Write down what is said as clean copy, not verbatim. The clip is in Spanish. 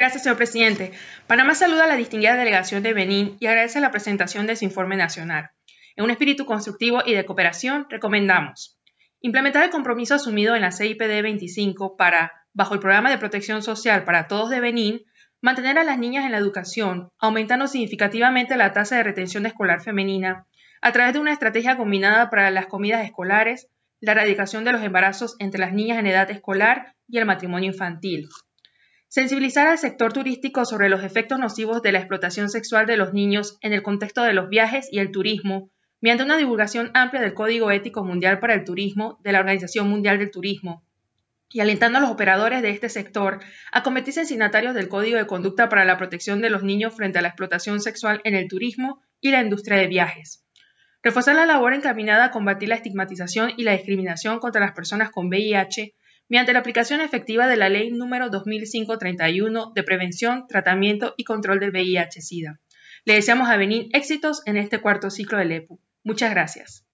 Gracias, señor presidente. Panamá saluda a la distinguida delegación de Benín y agradece la presentación de su informe nacional. En un espíritu constructivo y de cooperación, recomendamos implementar el compromiso asumido en la CIPD 25 para, bajo el Programa de Protección Social para Todos de Benín, mantener a las niñas en la educación, aumentando significativamente la tasa de retención escolar femenina a través de una estrategia combinada para las comidas escolares, la erradicación de los embarazos entre las niñas en edad escolar y el matrimonio infantil. Sensibilizar al sector turístico sobre los efectos nocivos de la explotación sexual de los niños en el contexto de los viajes y el turismo, mediante una divulgación amplia del Código Ético Mundial para el Turismo de la Organización Mundial del Turismo, y alentando a los operadores de este sector a convertirse en signatarios del Código de Conducta para la Protección de los Niños frente a la explotación sexual en el turismo y la industria de viajes. Reforzar la labor encaminada a combatir la estigmatización y la discriminación contra las personas con VIH mediante la aplicación efectiva de la Ley número 2005-31 de Prevención, Tratamiento y Control del VIH-Sida. Le deseamos a Benín éxitos en este cuarto ciclo del EPU. Muchas gracias.